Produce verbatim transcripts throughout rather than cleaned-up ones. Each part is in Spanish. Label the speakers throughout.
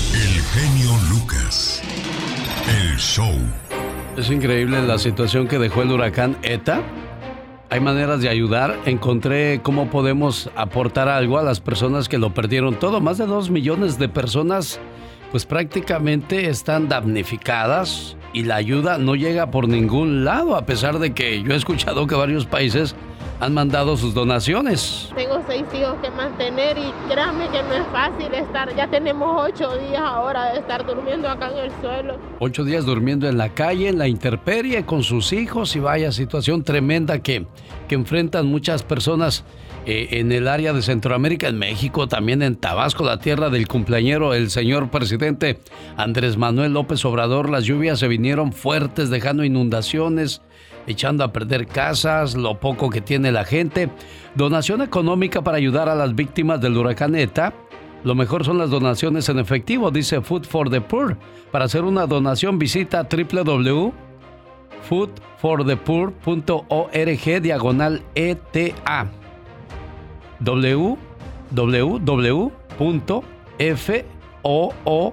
Speaker 1: El genio Lucas. El show.
Speaker 2: Es increíble la situación que dejó el huracán Eta. Hay maneras de ayudar. Encontré cómo podemos aportar algo a las personas que lo perdieron todo. Más de dos millones de personas, pues prácticamente están damnificadas y la ayuda no llega por ningún lado, a pesar de que yo he escuchado que varios países han mandado sus donaciones.
Speaker 3: Tengo seis hijos que mantener y créanme que no es fácil estar. Ya tenemos ocho días ahora de estar durmiendo acá en el suelo.
Speaker 2: Ocho días durmiendo en la calle, en la intemperie, con sus hijos, y vaya situación tremenda que, que enfrentan muchas personas eh, en el área de Centroamérica, en México, también en Tabasco, la tierra del cumpleañero, el señor presidente Andrés Manuel López Obrador. Las lluvias se vinieron fuertes, dejando inundaciones, echando a perder casas, lo poco que tiene la gente. Donación económica para ayudar a las víctimas del huracán Eta. Lo mejor son las donaciones en efectivo, dice Food for the Poor. Para hacer una donación visita doble u doble u doble u punto food for the poor punto org diagonal E T A. doble u doble u doble u punto food for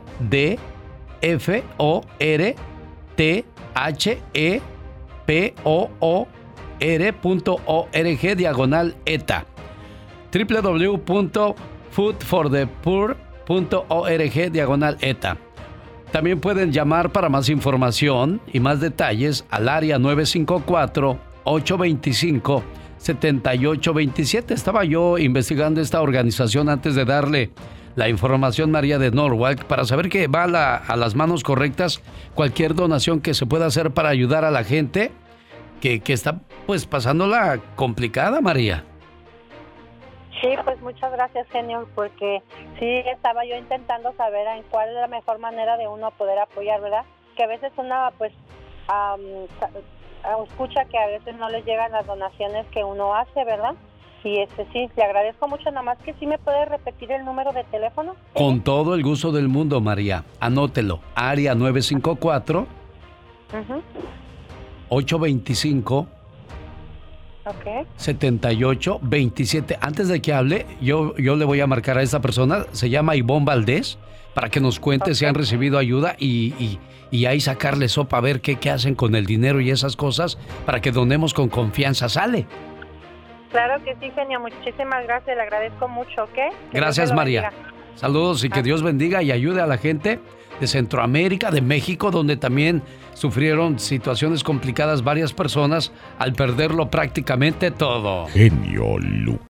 Speaker 2: the P O O R punto org diagonal E T A. doble u doble u doble u punto food for the poor punto org diagonal E T A. También pueden llamar para más información y más detalles al área nueve cinco cuatro, ocho dos cinco, siete ocho dos siete. Estaba yo investigando esta organización antes de darle la información, María, de Norwalk, para saber que va a, la, a las manos correctas cualquier donación que se pueda hacer para ayudar a la gente que, que está pues pasándola complicada, María.
Speaker 4: Sí, pues muchas gracias, genio, porque sí estaba yo intentando saber en cuál es la mejor manera de uno poder apoyar, ¿verdad? Que a veces una pues um, escucha que a veces no les llegan las donaciones que uno hace, ¿verdad? Y este sí, le agradezco mucho. Nada más que sí me puede repetir el número de teléfono.
Speaker 2: Con todo el gusto del mundo, María. Anótelo. Área nueve cinco cuatro, uh-huh. ocho dos cinco,
Speaker 4: okay.
Speaker 2: siete ocho dos siete. Antes de que hable, yo, yo le voy a marcar a esta persona. Se llama Ivonne Valdés, para que nos cuente okay. si han recibido ayuda y, y, y ahí sacarle sopa a ver qué, qué hacen con el dinero y esas cosas, para que donemos con confianza. ¿Sale?
Speaker 4: Claro que sí, genio. Muchísimas gracias. Le agradezco mucho, ¿ok? Que
Speaker 2: gracias, María. Bendiga. Saludos y que Dios bendiga y ayude a la gente de Centroamérica, de México, donde también sufrieron situaciones complicadas varias personas al perderlo prácticamente todo.
Speaker 1: Genio Lucas.